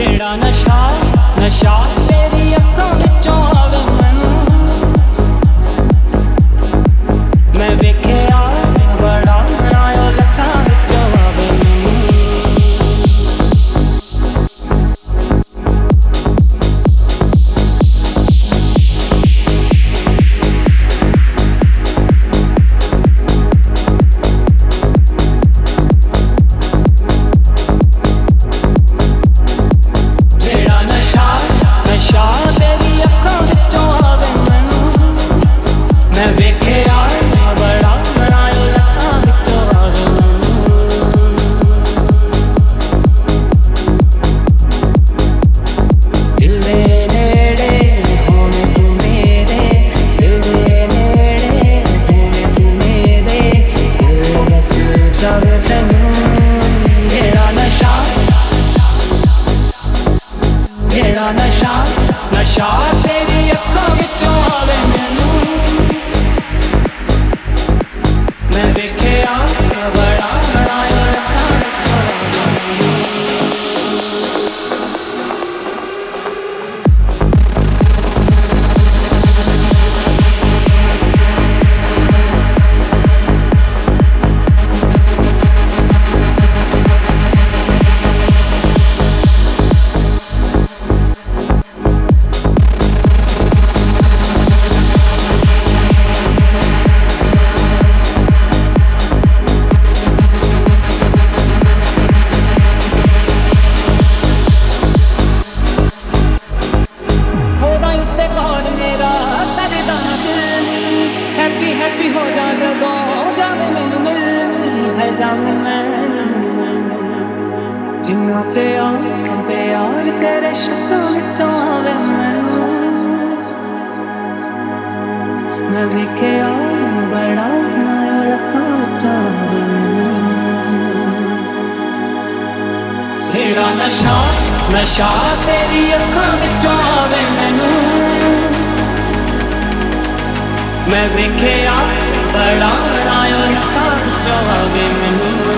जेड़ा नशा नशा तेरी अक्खां विचों आवे मैनू मैं वेखिया बड़ा नायो लखां विचों आवे मैनू नशा नशा तेरी अक्खां विचों आवे मैनू मैं वेखिया बड़ा नायो लखां विचों आवे हैप्पी हो जा जदों जावे मैनू मिलनी है जाऊं मैं जिन्ना प्यार तेरे शब्दों विचों आवे मैनू मैं वेखिया बड़ा नायो लखां विचों आवे मैनू तेरा नशा नशा तेरी अक्खां विचों आवे मैनू मैं वेखिया बड़ा नायो लखां विचों आवे मैनू